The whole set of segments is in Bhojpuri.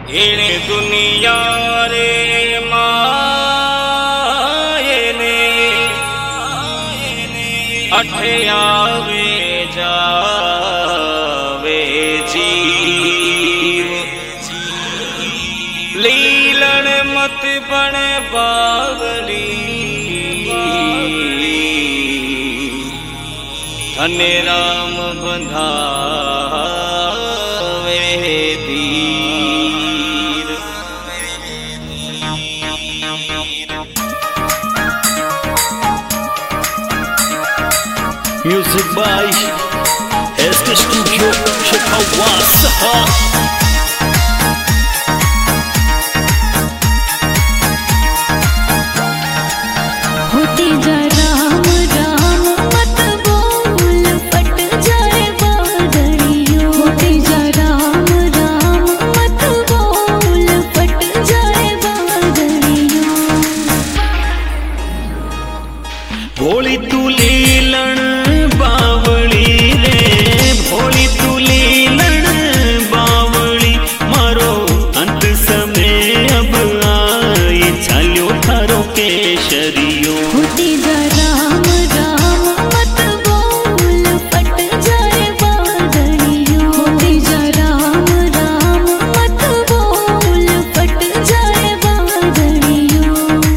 एणे दुनिया रे मायने अठे आवे जावे जीव लीलन मत बण बावली धन्य राम बंधावे धीर। Music by SK Studio Chicago. होते जा राम राम मत बोल फट जाए बादलियों। होते जा राम राम मत बोल फट जाए बादलियों। भोली तू लीलन बावली रे भोली तू लीलन बावली मारो अंत समय अब आए चालो थारो केशरियो। होते जा राम राम मत बोल फट जाए बादलियों। होते जा राम राम मत बोल फट जाए बादलियों।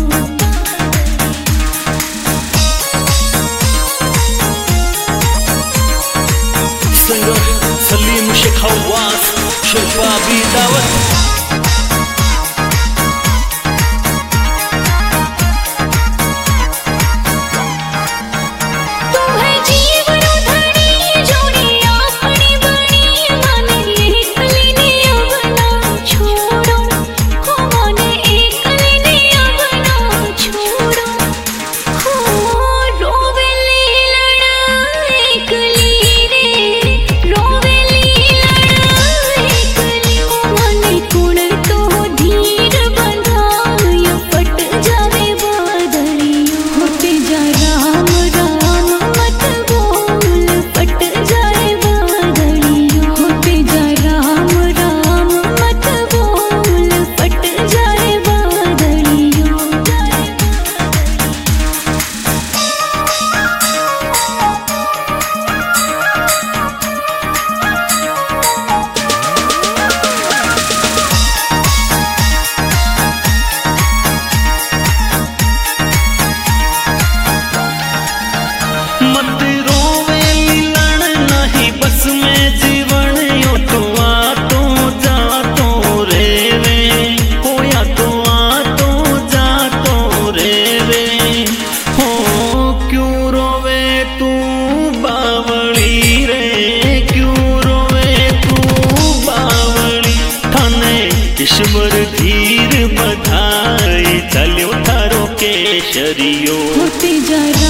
सिंगर सलीम शेखावास शिल्पा भी दावत। ईश्वर धीर बधाई चलो थारो केशरियो। होते जा